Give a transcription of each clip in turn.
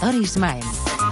Laboratoris Maem.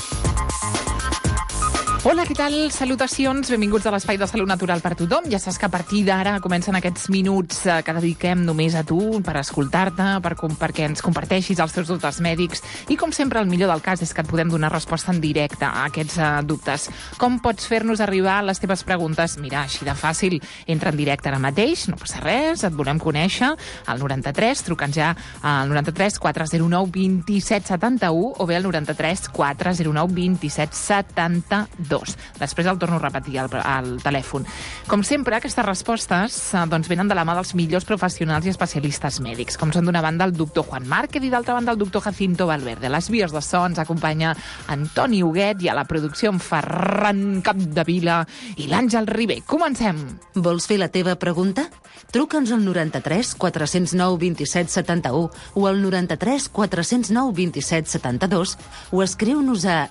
Hola, què tal? Salutacions, benvinguts a l'Espai de Salut Natural per tothom. Ja saps que a partir d'ara comencen aquests minuts que dediquem només a tu, per escoltar-te, perquè ens comparteixis els teus dubtes mèdics. I com sempre, el millor del cas és que et podem donar resposta en directe a aquests dubtes. Com pots fer-nos arribar les teves preguntes? Mira, així de fàcil, entra en directe ara mateix, no passa res, et volem conèixer, al 93, truca'ns ja al 93 409 27 71 o bé al 93 409 27 72. Després el torno a repetir al telèfon. Com sempre, aquestes respostes venen de la mà dels millors professionals i especialistes mèdics, com són d'una banda el doctor Juan Márquez i d'altra banda el doctor Jacinto Valverde. A les vies de so ens acompanya Antoni Huguet i a la producció en Ferran Capdevila i l'Àngel Ribé. Comencem! Vols fer la teva pregunta? Truca'ns al 93 409 27 71 o al 93 409 27 72 o escriu-nos a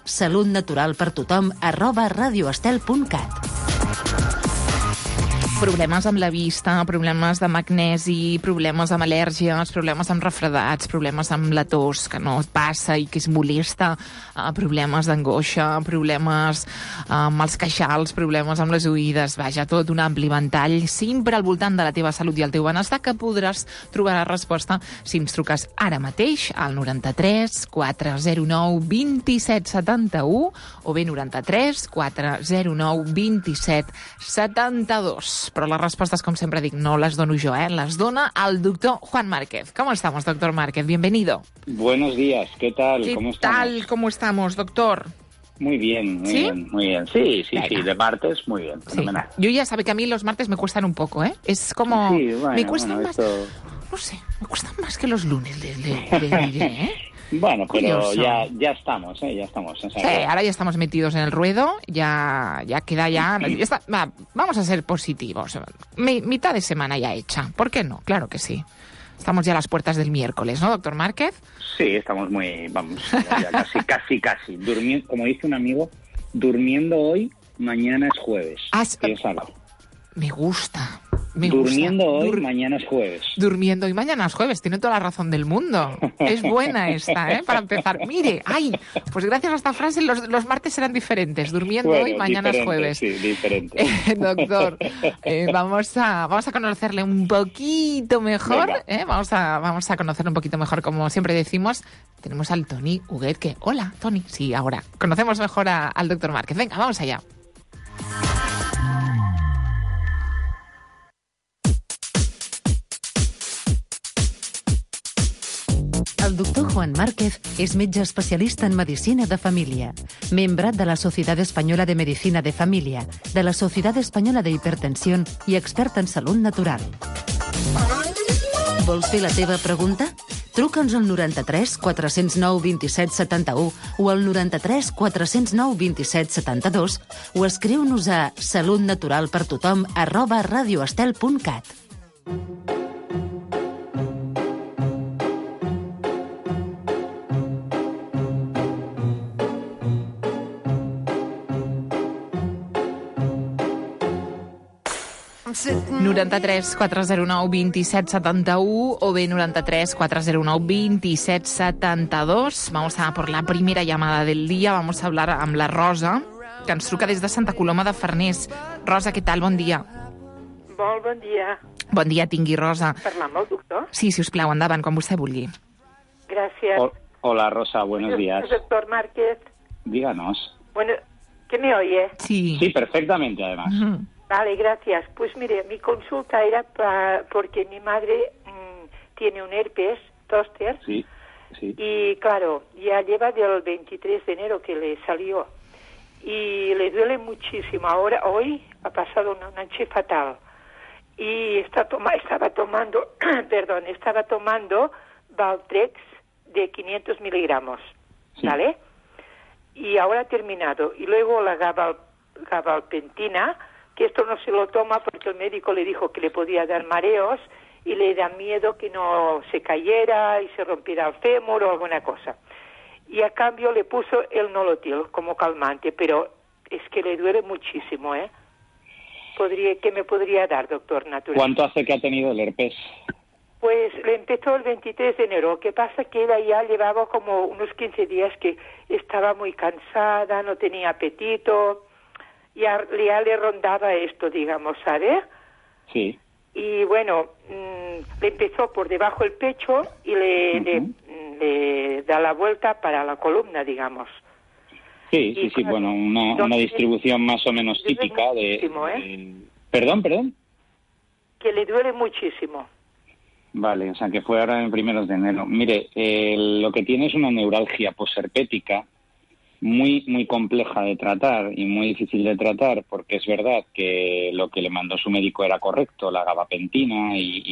salutnaturalpertothom@radioestel.cat. Problemes amb la vista, problemes de magnesi, problemes amb al·lèrgies, problemes amb refredats, problemes amb la tos que no et passa i que és molesta, problemes d'angoixa, problemes amb els queixals, problemes amb les oïdes, vaja, tot un ampli ventall, sempre al voltant de la teva salut i el teu benestar, que podràs trobar la resposta si ens truques ara mateix al 93 409 27 71 o bé 93 409 27 72. Però les respostes, com sempre dic, no les dono jo, les dona el doctor Juan Márquez. ¿Cómo estamos, doctor Márquez? Bienvenido. Buenos días, ¿qué tal? ¿Cómo estamos? ¿Cómo estamos, doctor? Muy bien, muy bien. Sí, de martes, muy bien, fenomenal. Sí. Yo ya sabe que a mí los martes me cuestan un poco, ¿eh? Es como... Sí, bueno, me cuestan más... esto... No sé, me cuestan más que los lunes, le diré, ¿eh? Bueno, pero curioso. ya estamos, ya estamos. Sí, ahora ya estamos metidos en el ruedo, ya queda ya está, vamos a ser positivos. Mitad de semana ya hecha, ¿por qué no? Claro que sí. Estamos ya a las puertas del miércoles, ¿no, doctor Márquez? Sí, estamos ya casi. Durmiendo, como dice un amigo, durmiendo hoy, mañana es jueves. Piénsalo. Me gusta. Durmiendo hoy, mañana es jueves. Durmiendo hoy, mañana es jueves. Tiene toda la razón del mundo. Es buena esta, para empezar. Mire, pues gracias a esta frase los martes serán diferentes. Durmiendo hoy, mañana es jueves. Sí, diferente. Doctor, vamos a conocerle un poquito mejor. Vamos a conocerle un poquito mejor, como siempre decimos. Tenemos al Toni Huguet, que... Hola, Toni. Sí, ahora. Conocemos mejor al doctor Márquez. Venga, vamos allá. El doctor Juan Márquez és metge especialista en medicina de família, membre de la Societat Espanyola de Medicina de Família, de la Societat Espanyola de Hipertensión i expert en salut natural. Vols fer la teva pregunta? Truca'ns al 93 409 27 71 o al 93 409 27 72 o escriu-nos a salutnaturalpertothom@radioestel.cat. 93 409 27 71 o bé 93 409 27 72. Vamos a por la primera llamada del día. Vamos a hablar amb la Rosa, que ens truca des de Santa Coloma de Farners. Rosa, què tal? Bon dia. Molt bon dia. Bon dia tingui, Rosa. Parlar amb el doctor? Sí, si us plau, endavant, com vostè vulgui. Gracias. Hola, Rosa, buenos días. Doctor Márquez. Díganos. Bueno, ¿qué me oye? Sí. Sí, perfectamente, además. Uh-huh. Vale, gracias. Pues mire, mi consulta era porque mi madre tiene un herpes zóster. Sí. Y claro, ya lleva del 23 de enero que le salió. Y le duele muchísimo. Hoy ha pasado una noche fatal. Y estaba tomando Valtrex de 500 miligramos, sí. ¿Vale? Y ahora ha terminado. Y luego la gabapentina, que esto no se lo toma porque el médico le dijo que le podía dar mareos y le da miedo que no se cayera y se rompiera el fémur o alguna cosa. Y a cambio le puso el nolotil como calmante, pero es que le duele muchísimo, ¿Qué me podría dar, doctor natural? ¿Cuánto hace que ha tenido el herpes? Pues le empezó el 23 de enero. ¿Qué pasa? Que ella ya llevaba como unos 15 días que estaba muy cansada, no tenía apetito, ya le rondaba esto, digamos, ¿sabes? Sí. Y bueno, le empezó por debajo del pecho y le da la vuelta para la columna, digamos. Sí, claro, bueno, una distribución más o menos típica Perdón. Que le duele muchísimo. Vale, o sea, que fue ahora en primeros de enero. Mire, lo que tiene es una neuralgia posherpética muy, muy compleja de tratar y muy difícil de tratar, porque es verdad que lo que le mandó su médico era correcto, la gabapentina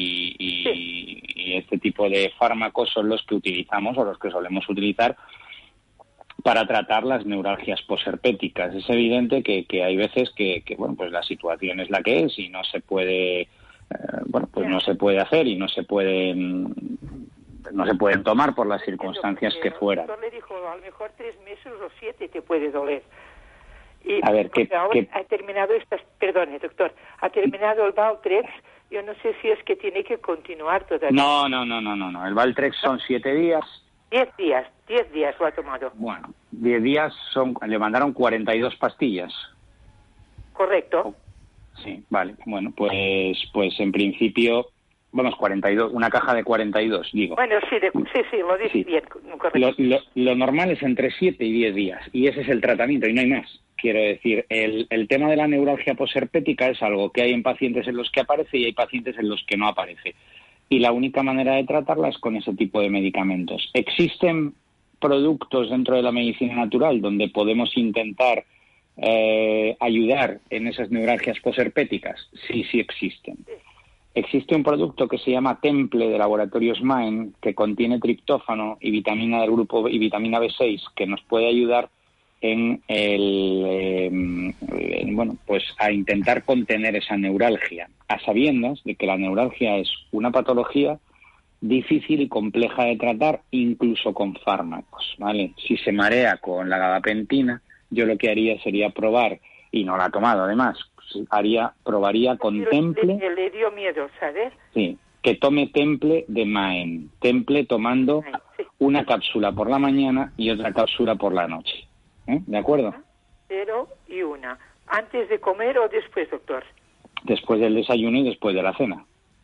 y este tipo de fármacos son los que utilizamos o los que solemos utilizar para tratar las neuralgias posherpéticas. Es evidente que hay veces que bueno, pues la situación es la que es y no se puede... no se puede hacer y no se pueden tomar por las circunstancias que fueran. El doctor le dijo, a lo mejor 3 meses o 7 te puede doler. Y a ver, ha terminado perdone, doctor, ha terminado el Valtrex. Yo no sé si es que tiene que continuar todavía. No. El Valtrex son 7 días. 10 días lo ha tomado. Bueno, 10 días le mandaron 42 pastillas. Correcto. Sí, vale. Bueno, pues en principio, 42, una caja de 42, digo. Bueno, sí, lo dice bien, correcto. Lo normal es entre 7 y 10 días, y ese es el tratamiento, y no hay más. Quiero decir, el tema de la neuralgia posherpética es algo que hay en pacientes en los que aparece y hay pacientes en los que no aparece. Y la única manera de tratarla es con ese tipo de medicamentos. ¿Existen productos dentro de la medicina natural donde podemos intentar ayudar en esas neuralgias posherpéticas? Sí existen. Existe un producto que se llama Temple de Laboratorios Maen que contiene triptófano y vitamina del grupo y vitamina B6 que nos puede ayudar en a intentar contener esa neuralgia, a sabiendas de que la neuralgia es una patología difícil y compleja de tratar, incluso con fármacos, ¿vale? Si se marea con la gabapentina, yo lo que haría sería probar, y no la ha tomado además, probaría con Temple. Le dio miedo, ¿sabes? Sí, que tome Temple de Maen. Temple tomando una cápsula por la mañana y otra cápsula por la noche. ¿De acuerdo? 0 y 1. ¿Antes de comer o después, doctor? Después del desayuno y después de la cena.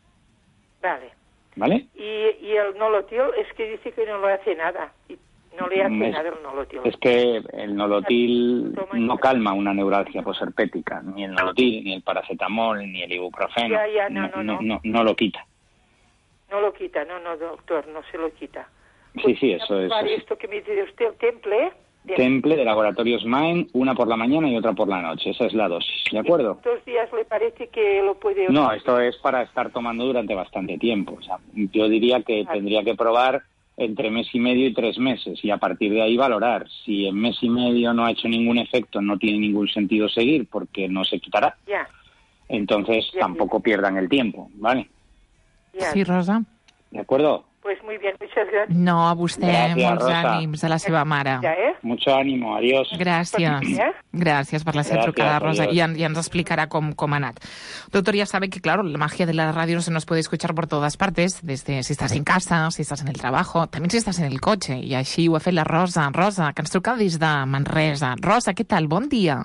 ¿Vale? Y el nolotil es que dice que no le hace nada. No le hace nada el nolotil. Es que el nolotil no calma una neuralgia posherpética. Ni el nolotil, ni el paracetamol, ni el ibuprofeno. No lo quita. No lo quita, no, doctor, no se lo quita. Sí, eso es. Esto que me dice usted, el Temple, Temple de Laboratorios Maen, una por la mañana y otra por la noche. Esa es la dosis, ¿de acuerdo? ¿Cuántos días le parece que lo puede...? No, esto es para estar tomando durante bastante tiempo. O sea, yo diría que tendría que probar entre mes y medio y 3 meses y a partir de ahí valorar. Si en mes y medio no ha hecho ningún efecto, no tiene ningún sentido seguir porque no se quitará. Entonces tampoco pierdan el tiempo, ¿vale? Sí, Rosa. ¿De acuerdo? Pues muy bien, muchas gracias. No, a vostè, molts ànims a la seva mare. Mucho ánimo, adiós. Gràcies. Gràcies per la seva trucada, Rosa. Y ya nos explicará cómo ha anat. Doctor, ya sabe que, claro, la magia de la radio no se nos puede escuchar por todas partes, desde si estás en casa, si estás en el trabajo, también si estás en el coche. I així ho ha fet la Rosa. Rosa, que ens truca des de Manresa. Rosa, què tal? Bon dia.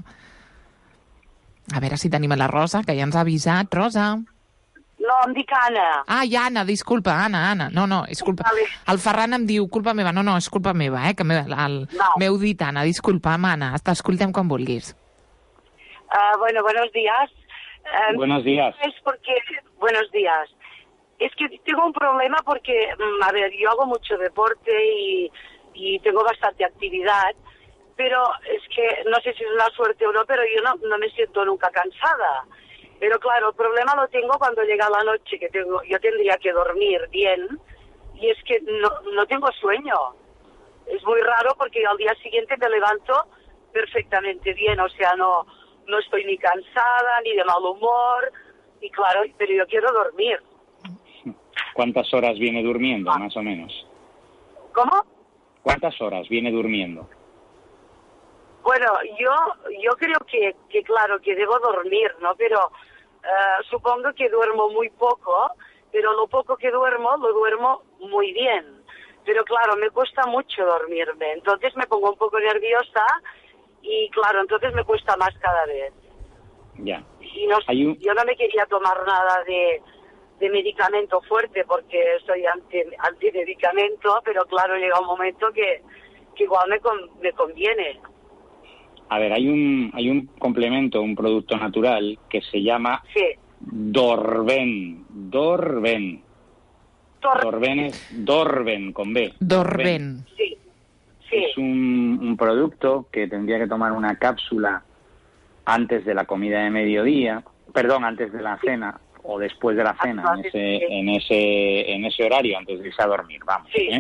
A veure si tenim a la Rosa, que ja ens ha avisat. Rosa. No, em dic Anna. Ah, i Anna, disculpa, Anna. No, és culpa... El Ferran em diu, culpa meva. No, és culpa meva, que m'heu dit Anna. Disculpa'm, Anna. T'escoltem quan vulguis. Buenos días. Buenos días. Buenos días. Es que tengo un problema porque, yo hago mucho deporte y tengo bastante actividad, pero es que no sé si es una suerte o no, pero yo no me siento nunca cansada. Pero claro, el problema lo tengo cuando llega la noche, que yo tendría que dormir bien, y es que no tengo sueño. Es muy raro porque al día siguiente me levanto perfectamente bien, o sea, no estoy ni cansada, ni de mal humor, y claro, pero yo quiero dormir. ¿Cuántas horas viene durmiendo, más o menos? ¿Cómo? ¿Cuántas horas viene durmiendo? Bueno, yo creo que claro, que debo dormir, ¿no? Pero supongo que duermo muy poco pero lo poco que duermo, lo duermo muy bien. Pero claro, me cuesta mucho dormirme, entonces me pongo un poco nerviosa y claro, entonces me cuesta más cada vez. Ya. Y yo no me quería tomar nada de medicamento fuerte porque soy antimedicamento, pero claro, llega un momento que igual me conviene. A ver, hay un complemento, un producto natural que se llama Dorven. Dorven es Dorven con B. Dorven. Sí. Es un producto que tendría que tomar una cápsula antes de la comida de mediodía, antes de la cena o después de la cena, en ese horario, antes de irse a dormir, vamos. Sí.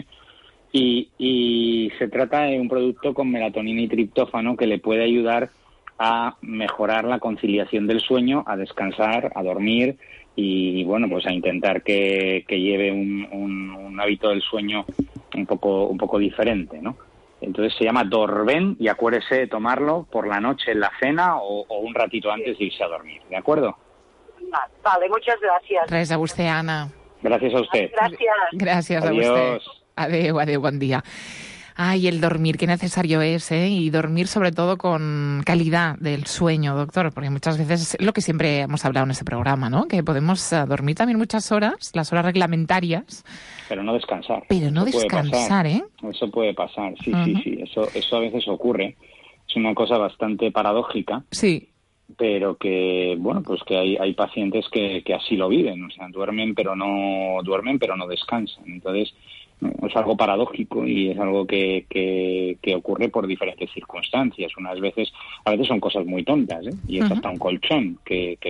Y se trata de un producto con melatonina y triptófano que le puede ayudar a mejorar la conciliación del sueño, a descansar, a dormir y bueno, pues a intentar que lleve un hábito del sueño un poco diferente, ¿no? Entonces se llama Dorven y acuérdese de tomarlo por la noche en la cena o un ratito antes de irse a dormir, ¿de acuerdo? Vale, muchas gracias. Res a vostè, Anna. Gracias a usted. Gracias. Gracias Adiós. a usted. Adeu, buen día. Ay, el dormir, qué necesario es, ¿eh? Y dormir sobre todo con calidad del sueño, doctor, porque muchas veces es lo que siempre hemos hablado en este programa, ¿no? Que podemos dormir también muchas horas, las horas reglamentarias. Pero no descansar. Pero no descansar, ¿eh? Eso puede pasar, sí. Eso a veces ocurre. Es una cosa bastante paradójica. Sí. Pero que, bueno, pues que hay pacientes que así lo viven, o sea, duermen pero no descansan. Entonces, es algo paradójico y es algo que ocurre por diferentes circunstancias. A veces son cosas muy tontas, ¿eh? Y es hasta un colchón que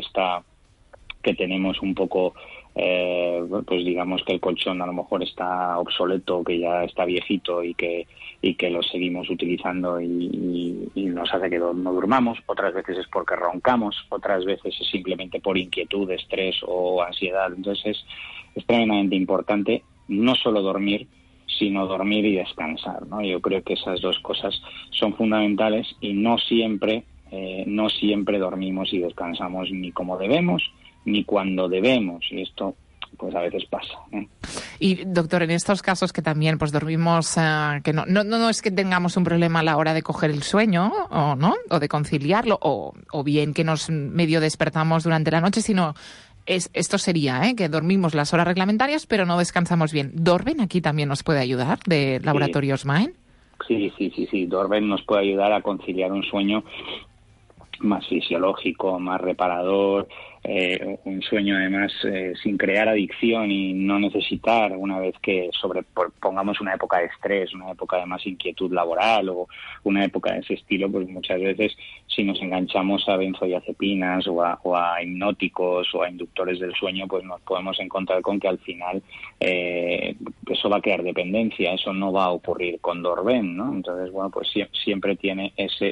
tenemos un poco, pues digamos que el colchón a lo mejor está obsoleto, que ya está viejito y que lo seguimos utilizando y nos hace que no durmamos. Otras veces es porque roncamos, otras veces es simplemente por inquietud, estrés o ansiedad. Entonces es tremendamente importante no solo dormir, sino dormir y descansar, ¿no? Yo creo que esas dos cosas son fundamentales y no siempre dormimos y descansamos ni como debemos ni cuando debemos, y esto pues a veces pasa, ¿eh? Y doctor, en estos casos que también pues dormimos, que no es que tengamos un problema a la hora de coger el sueño o de conciliarlo o bien que nos medio despertamos durante la noche, sino esto sería, que dormimos las horas reglamentarias pero no descansamos bien. ¿Dorven aquí también nos puede ayudar de Laboratorios Mind? Sí. Dorven nos puede ayudar a conciliar un sueño más fisiológico, más reparador, un sueño además sin crear adicción y no necesitar, una vez que pongamos una época de estrés, una época de más inquietud laboral o una época de ese estilo, pues muchas veces si nos enganchamos a benzodiazepinas o a hipnóticos o a inductores del sueño, pues nos podemos encontrar con que al final eso va a crear dependencia. Eso no va a ocurrir con Dorven, ¿no? Entonces, bueno, pues siempre tiene esa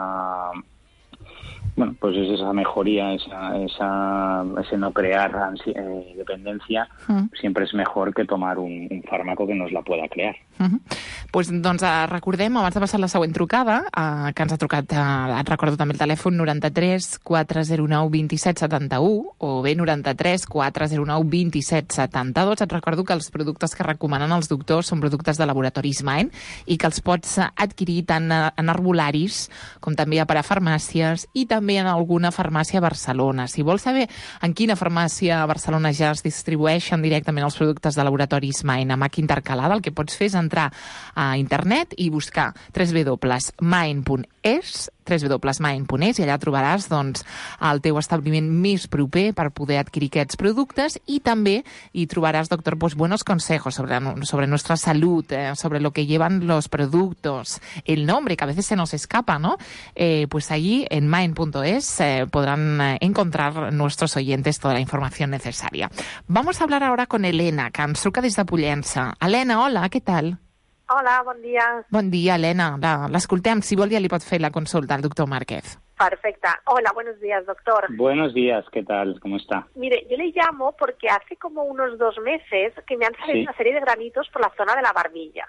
mejoría, ese no crear dependencia, sempre és millor que tomar un fàrmaco que nos la pueda crear. Pues, doncs recordem, abans de passar la següent trucada, que ens ha trucat, et recordo també el telèfon 93 409 27 71 o bé 93 409 27 72. Et recordo que els productes que recomanen els doctors són productes de Laboratoris Mind i que els pots adquirir tant en herbolaris com també a parafarmàcies i també en alguna farmàcia a Barcelona. Si vols saber en quina farmàcia a Barcelona ja es distribueixen directament els productes de Laboratoris Mind a Mac intercalada, el que pots fer és entrar a internet i buscar www.mind.es i allà trobaràs doncs, el teu establiment més proper per poder adquirir aquests productes i també hi trobaràs, doctor, pues, buenos consejos sobre nuestra salud, sobre lo que llevan los productos, el nombre que a veces se nos escapa, ¿no? Pues allí en mind.es podrán encontrar nuestros oyentes toda la información necesaria. Vamos a hablar ahora con Elena, que ens truca des de Pollença. Elena, hola, què tal? Hola, bon dia. Bon dia, Elena. L'escoltem. Si vol, ja li pot fer la consulta al doctor Márquez. Perfecto. Hola, buenos días, doctor. Buenos días, ¿qué tal? ¿Cómo está? Mire, yo le llamo porque hace como unos 2 meses que me han salido una serie de granitos por la zona de la barbilla.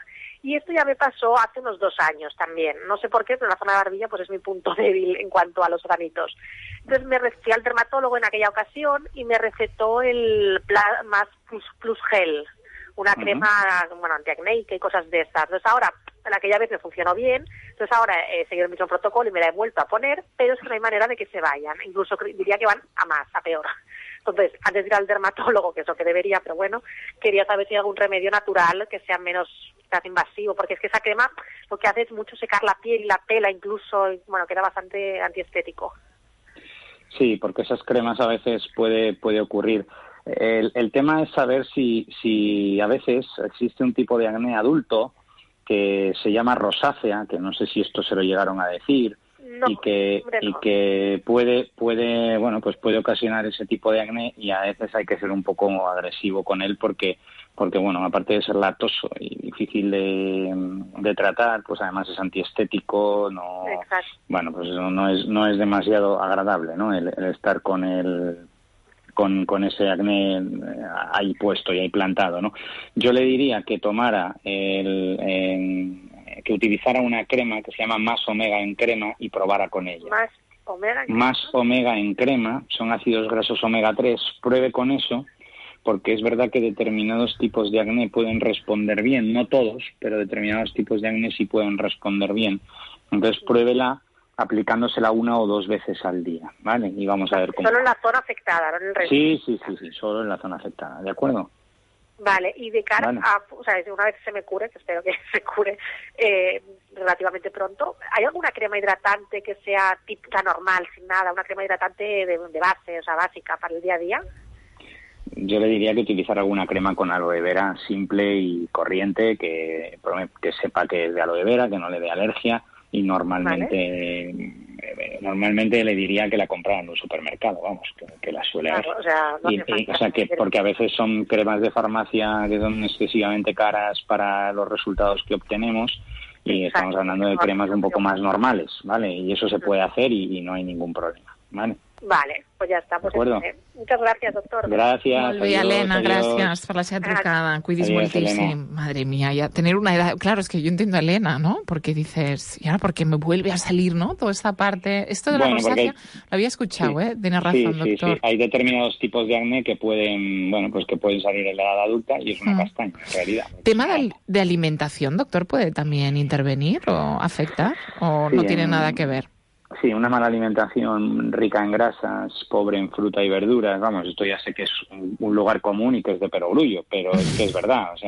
Y esto ya me pasó hace unos 2 años también. No sé por qué, pero la zona de la barbilla pues es mi punto débil en cuanto a los granitos. Entonces me fui al dermatólogo en aquella ocasión y me recetó el Más Plus Gel, una crema, bueno, antiacnéica y cosas de estas. Entonces ahora, aquella vez me funcionó bien, entonces ahora he seguido el mismo protocolo y me la he vuelto a poner, pero es que no hay manera de que se vayan. Incluso diría que van a más, a peor. Entonces, antes de ir al dermatólogo, que es lo que debería, pero bueno, quería saber si hay algún remedio natural que sea menos invasivo, porque es que esa crema lo que hace es mucho secar la piel y la pela incluso, y, bueno, queda bastante antiestético. Sí, porque esas cremas a veces puede ocurrir. El tema es saber si a veces existe un tipo de acné adulto que se llama rosácea, que no sé si esto se lo llegaron a decir, No, y que puede ocasionar ese tipo de acné, y a veces hay que ser un poco agresivo con él porque bueno, aparte de ser latoso y difícil de tratar, pues además es antiestético, bueno, pues eso no es demasiado agradable, ¿no? El estar con ese acné ahí puesto y ahí plantado, ¿no? Yo le diría que tomara que utilizara una crema que se llama Más Omega en crema y probara con ella. Más Omega en crema, son ácidos grasos omega 3, pruebe con eso, porque es verdad que determinados tipos de acné pueden responder bien, no todos, pero determinados tipos de acné sí pueden responder bien. Entonces pruébela aplicándosela 1 o 2 veces al día, ¿vale? Y vamos a ver cómo. Solo en la zona afectada, no en el resto. Sí, solo en la zona afectada, ¿de acuerdo? Vale, y de cara a, o sea, una vez se me cure, que espero que se cure relativamente pronto, ¿hay alguna crema hidratante que sea típica, normal, sin nada, una crema hidratante de base, o sea, básica para el día a día? Yo le diría que utilizar alguna crema con aloe vera simple y corriente, que sepa que es de aloe vera, que no le dé alergia, y normalmente le diría que la comprara en un supermercado, vamos, que la suele haber. Porque a veces son cremas de farmacia que son excesivamente caras para los resultados que obtenemos, y estamos hablando de cremas un poco más normales, ¿vale? Y eso se puede hacer y no hay ningún problema, ¿vale? Vale, pues ja està. Muchas gracias, doctor. Gracias. Molt bé, Elena, gracias por la seva trucada. Cuidis muchísimo. Madre mía, ya tener una edad... Claro, es que yo entiendo a Elena, ¿no? Porque dices, y ahora porque me vuelve a salir, ¿no? Toda esta parte... Esto de la rosácea lo había escuchado, ¿eh? Tienes razón, doctor. Sí. Hay determinados tipos de acné que pueden, que pueden salir en la edad adulta, y es una castaña, en realidad. ¿Tema de alimentación, doctor, puede también intervenir o afectar? ¿O no tiene nada que ver? Sí, una mala alimentación rica en grasas, pobre en fruta y verduras, vamos, esto ya sé que es un lugar común y que es de perogrullo, pero es que es verdad, o sea,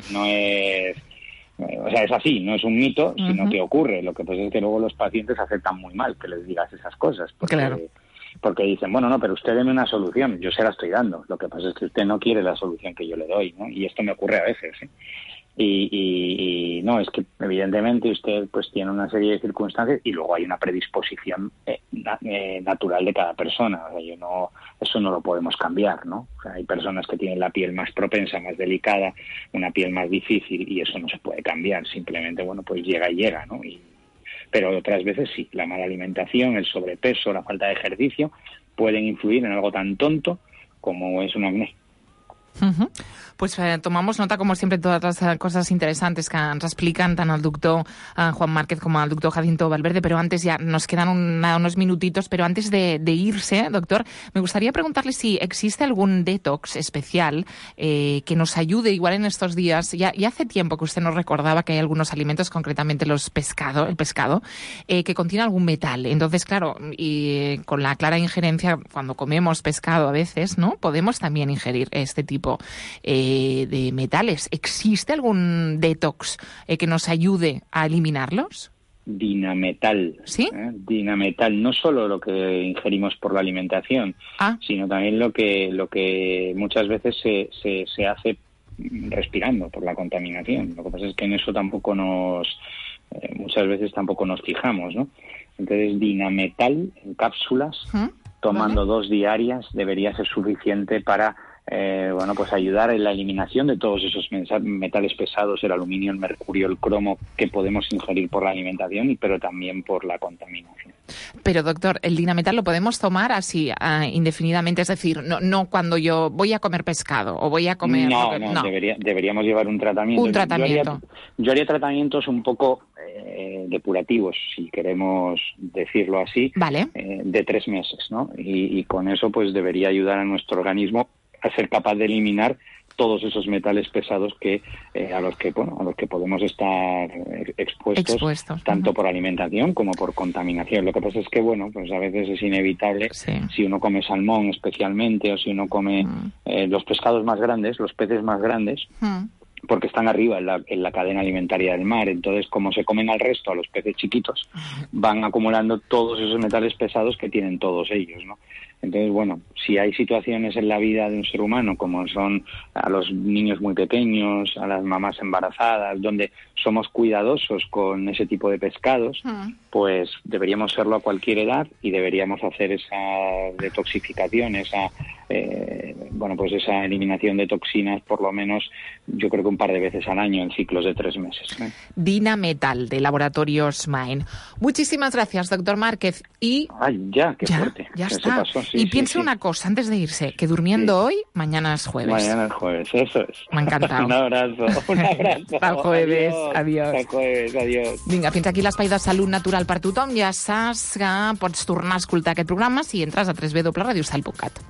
es así, no es un mito, sino que ocurre. Lo que pasa es que luego los pacientes aceptan muy mal que les digas esas cosas, porque dicen, bueno, no, pero usted deme una solución, yo se la estoy dando, lo que pasa es que usted no quiere la solución que yo le doy, ¿no? Y esto me ocurre a veces, ¿eh? Y no, es que evidentemente usted pues tiene una serie de circunstancias y luego hay una predisposición natural de cada persona. O sea, eso no lo podemos cambiar, ¿no? O sea, hay personas que tienen la piel más propensa, más delicada, una piel más difícil, y eso no se puede cambiar. Simplemente, pues llega, ¿no? Pero otras veces sí, la mala alimentación, el sobrepeso, la falta de ejercicio pueden influir en algo tan tonto como es un acné. Pues tomamos nota, como siempre, todas las cosas interesantes que ens explican tant el doctor Juan Márquez como el doctor Jacinto Valverde, pero antes ya nos quedan unos minutitos, pero antes de irse, doctor, me gustaría preguntarle si existe algún detox especial que nos ayude igual en estos días. Ya hace tiempo que usted nos recordaba que hay algunos alimentos, concretamente el pescado, que contiene algún metal. Entonces, claro, y con la clara injerencia, cuando comemos pescado a veces, ¿no?, podemos también ingerir este tipo de metales. ¿Existe algún detox que nos ayude a eliminarlos? Dinametal. ¿Sí? Dinametal, no solo lo que ingerimos por la alimentación, sino también lo que muchas veces se hace respirando por la contaminación. Lo que pasa es que en eso muchas veces tampoco nos fijamos, ¿no? Entonces, Dinametal en cápsulas, tomando 2 diarias, debería ser suficiente para ayudar en la eliminación de todos esos metales pesados, el aluminio, el mercurio, el cromo, que podemos ingerir por la alimentación, pero también por la contaminación. Pero, doctor, el Dinametal lo podemos tomar así indefinidamente, es decir, no cuando yo voy a comer pescado o voy a comer... No. Deberíamos llevar un tratamiento. Un tratamiento. Yo haría tratamientos un poco depurativos, si queremos decirlo así, vale, de 3 meses, ¿no? Y con eso pues debería ayudar a nuestro organismo a ser capaz de eliminar todos esos metales pesados a los que podemos estar expuestos tanto por alimentación como por contaminación. Lo que pasa es que pues a veces es inevitable, si uno come salmón especialmente, o si uno come los pescados más grandes, los peces más grandes, porque están arriba en la cadena alimentaria del mar. Entonces, como se comen al resto, a los peces chiquitos, van acumulando todos esos metales pesados que tienen todos ellos, ¿no? Entonces, si hay situaciones en la vida de un ser humano, como son a los niños muy pequeños, a las mamás embarazadas, donde somos cuidadosos con ese tipo de pescados, pues deberíamos serlo a cualquier edad y deberíamos hacer esa detoxificación, esa eliminación de toxinas, por lo menos, yo creo que un par de veces al año en ciclos de 3 meses. Dinametal, de Laboratorios Maen. Muchísimas gracias, doctor Márquez. Y... ¡Ay, ya! ¡Qué fuerte! Ya Eso está. pasó, y piensa una cosa, antes de irse, que durmiendo hoy, mañana es jueves. Mañana es jueves, eso es. M'ha encantat. Un abrazo. Hasta el jueves. Adiós. Hasta el jueves, adiós. Vinga, fins aquí l'espai de salut natural per tothom. Ja saps que pots tornar a escoltar aquest programa si entres a www.radiostal.cat.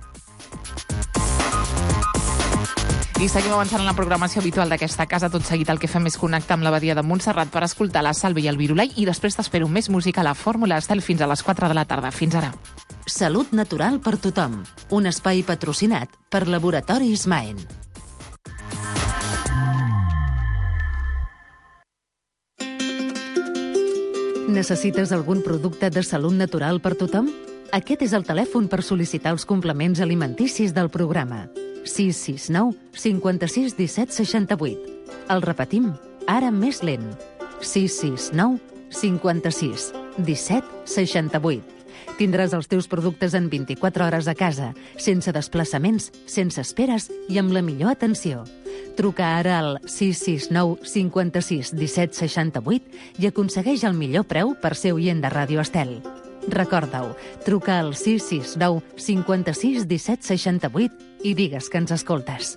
I seguim avançant en la programació habitual d'aquesta casa. Tot seguit el que fem és connectar amb l'Abadia de Montserrat per escoltar la Salve i el Virulai i després t'espero més música a la Fórmula Estel fins a les 4 de la tarda. Fins ara. Salut natural per tothom. Un espai patrocinat per Laboratoris Maen. Necessites algun producte de salut natural per tothom? Aquest és el telèfon per sol·licitar els complements alimenticis del programa. 669 56 17 68. El repetim, ara més lent. 669 56 17 68. Tindràs els teus productes en 24 hores a casa, sense desplaçaments, sense esperes i amb la millor atenció. Truca ara al 669 56 17 68 i aconsegueix el millor preu per ser oient de Ràdio Estel. Recorda-ho, truca al 669 56 17 68 i digues que ens escoltes.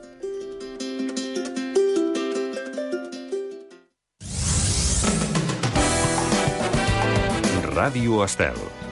Ràdio Estel.